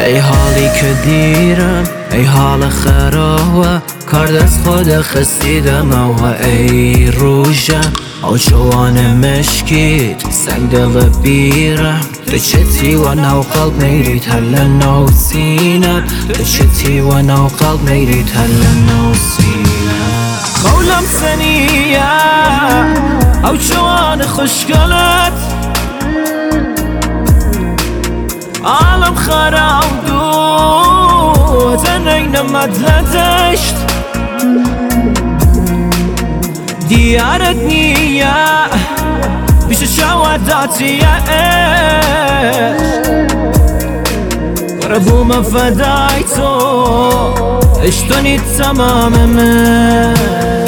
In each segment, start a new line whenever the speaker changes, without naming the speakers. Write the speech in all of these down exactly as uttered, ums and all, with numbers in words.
ای حالی که دیرم، ای حال خرابه، کار دست خود خستیدم و ای روژم او جوان مشکیت سنگ دل بیرم تو چتی و نو قلب میرید هل نو سینم تو چتی و نو قلب میرید هل نو سینم خولم سنیه او جوان خوشگلت عالم خراب دو تنين مدلتشت ديارت نية بيش شواداتي قربو ما فدايتو اشتوني تماما من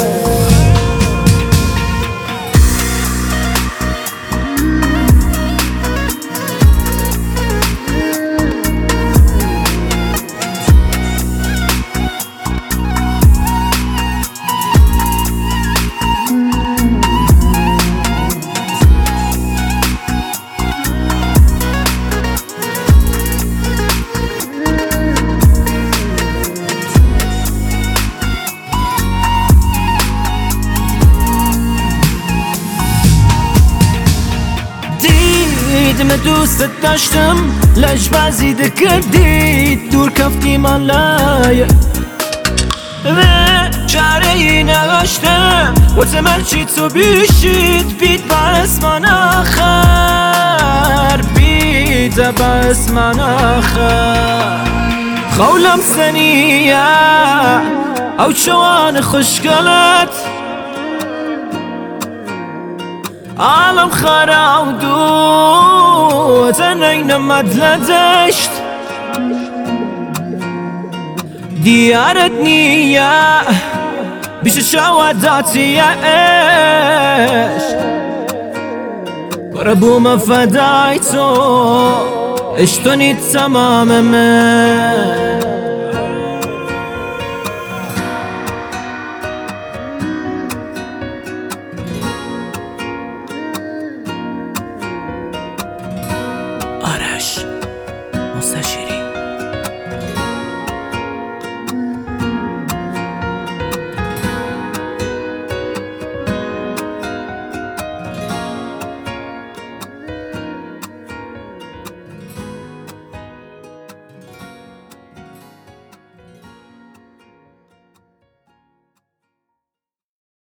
دیدم دوست داشتم لش بزیده کردید دور کفتی من لایه و چاره نگاشتم و زمن چی تو بیشید بید بس من آخر بید بس من آخر خولم سنیه او جوان خوشگلت عالم خراب دو تنين مدلتشت ديارت نية بيش شواداتي ايش قربو ما فدايتو اشتوني تماما من